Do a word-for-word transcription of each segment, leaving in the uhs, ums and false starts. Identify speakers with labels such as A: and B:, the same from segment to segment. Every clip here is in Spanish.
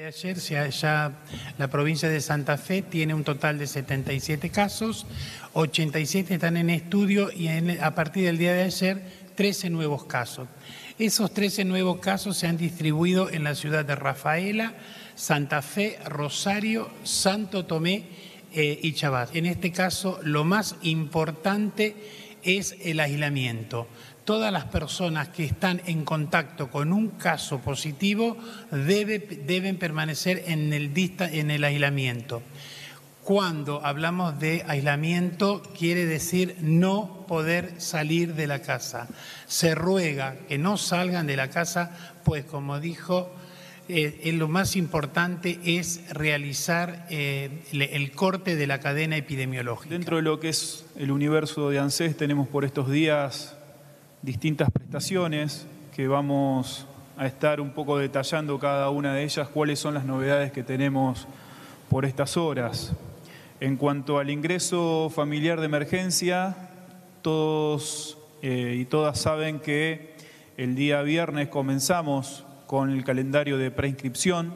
A: Ayer ya, ya la provincia de Santa Fe tiene un total de setenta y siete casos, ochenta y siete están en estudio y en, a partir del día de ayer trece nuevos casos. Esos trece nuevos casos se han distribuido en la ciudad de Rafaela, Santa Fe, Rosario, Santo Tomé eh, y Chabás. En este caso lo más importante es el aislamiento. Todas las personas que están en contacto con un caso positivo debe, deben permanecer en el, en el aislamiento. Cuando hablamos de aislamiento, quiere decir no poder salir de la casa. Se ruega que no salgan de la casa, pues como dijo, eh, lo más importante es realizar eh, el corte de la cadena epidemiológica.
B: Dentro de lo que es el universo de ANSES tenemos por estos días distintas prestaciones que vamos a estar un poco detallando cada una de ellas, cuáles son las novedades que tenemos por estas horas. En cuanto al ingreso familiar de emergencia, todos eh, y todas saben que el día viernes comenzamos con el calendario de preinscripción.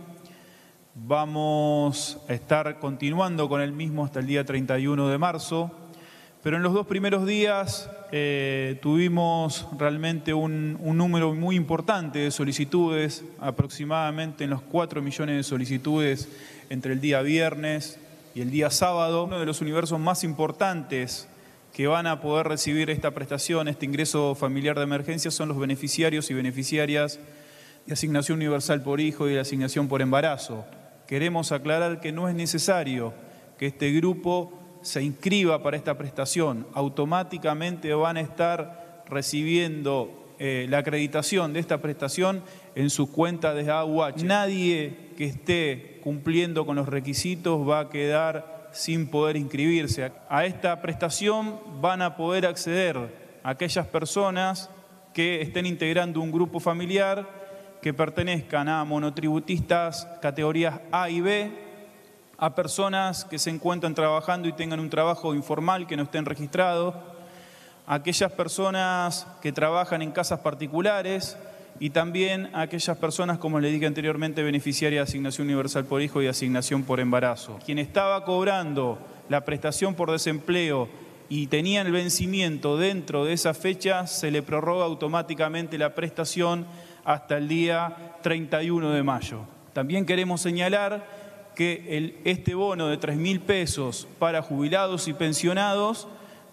B: Vamos a estar continuando con el mismo hasta el día treinta y uno de marzo. Pero en los dos primeros días eh, tuvimos realmente un, un número muy importante de solicitudes, aproximadamente en los cuatro millones de solicitudes entre el día viernes y el día sábado. Uno de los universos más importantes que van a poder recibir esta prestación, este ingreso familiar de emergencia, son los beneficiarios y beneficiarias de asignación universal por hijo y de asignación por embarazo. Queremos aclarar que no es necesario que este grupo se inscriba para esta prestación. Automáticamente van a estar recibiendo eh, la acreditación de esta prestación en su cuenta de A U H. Nadie que esté cumpliendo con los requisitos va a quedar sin poder inscribirse. A esta prestación van a poder acceder aquellas personas que estén integrando un grupo familiar, que pertenezcan a monotributistas categorías A y B, a personas que se encuentran trabajando y tengan un trabajo informal que no estén registrados, a aquellas personas que trabajan en casas particulares y también a aquellas personas, como les dije anteriormente, beneficiarias de asignación universal por hijo y asignación por embarazo. Quien estaba cobrando la prestación por desempleo y tenían el vencimiento dentro de esa fecha, se le prorroga automáticamente la prestación hasta el día treinta y uno de mayo. También queremos señalar que el, este bono de tres mil pesos para jubilados y pensionados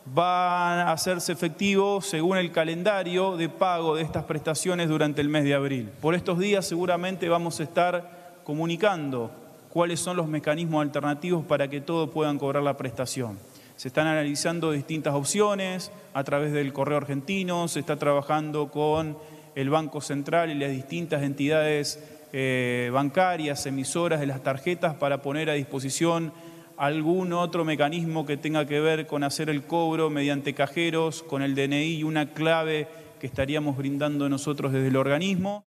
B: va a hacerse efectivo según el calendario de pago de estas prestaciones durante el mes de abril. Por estos días seguramente vamos a estar comunicando cuáles son los mecanismos alternativos para que todos puedan cobrar la prestación. Se están analizando distintas opciones a través del correo argentino, se está trabajando con el Banco Central y las distintas entidades Eh, bancarias, emisoras de las tarjetas, para poner a disposición algún otro mecanismo que tenga que ver con hacer el cobro mediante cajeros, con el D N I y una clave que estaríamos brindando nosotros desde el organismo.